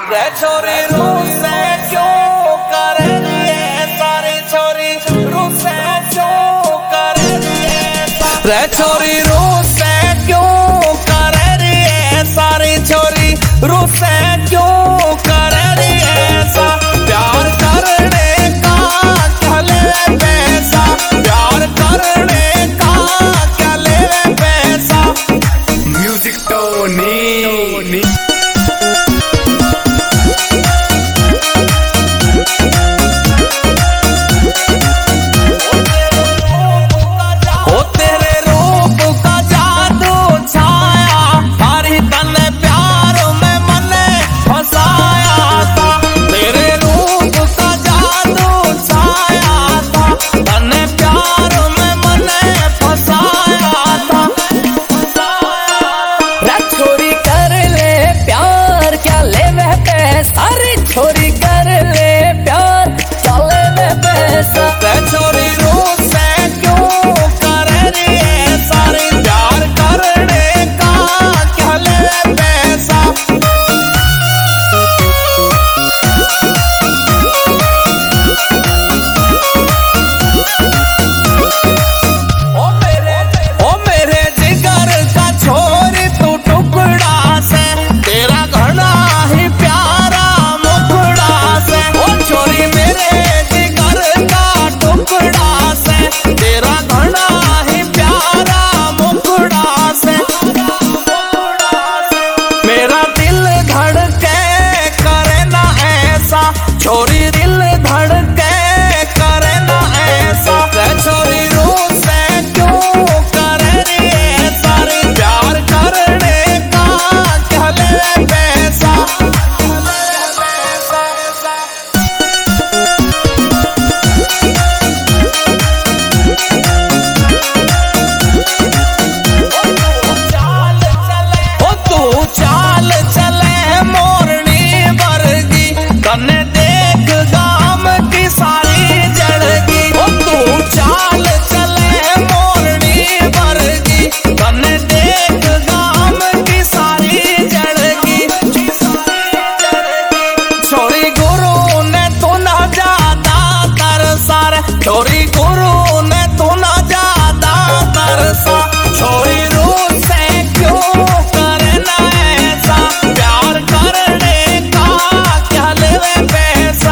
रे छोरी रूसे क्यों कर रही है सारी छोरी रूसे क्यों कर रही है रे छोरी रूसे क्यों कर रही है सारी छोरी रूसे क्यों कर रही है प्यार करने का क्या ले पैसा प्यार करने का क्या ले पैसा म्यूजिक टोनी छोरी कर ले प्यार चले में पैसा छोरी रूसे क्यों कर रही है सारी प्यार करने का क्या ले पैसा ओ मेरे जिगर का छोरी तू टुकड़ा से तेरा घना ही प्यारा मुखड़ा से ओ छोरी मेरे जिगर का टुकड़ा से तेरा घना ही प्यारा मुखड़ा से मेरा दिल धड़के करे ना ऐसा छोरी दिल धड़के करे ना ऐसा छोरी रूसे क्यों कर रही है सारी प्यार करने का क्या ले पैसा ओ तू चाल चले मोरनी वर्गी कन्ने देख गाम की सारी जड़गी ओ तू चाल चले मोरनी वर्गी कन्ने देख गाम की सारी जड़गी छोरी गुरु ने तू ना ज्यादा तरसा रे छोरी गुरु ने तू ना ज्यादा तरसा छोरी रूसे क्यों करना ऐसा प्यार करने का क्या ले पैसा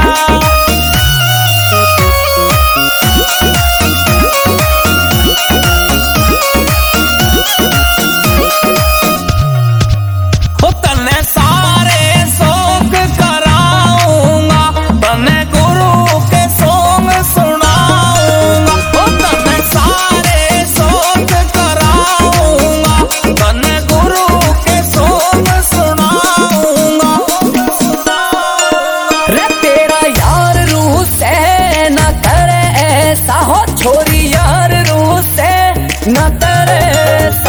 तन्ने सारे शौक कराऊंगा तन्ने गुरु के सॉन्ग सुनाऊंगा तन्ने सारे शौक कराऊंगा तन्ने गुरु के सॉन्ग सुनाऊंगा रे तेरा यार रूह से न करे ऐसा हो छोरी यार रूह से न करे ऐसा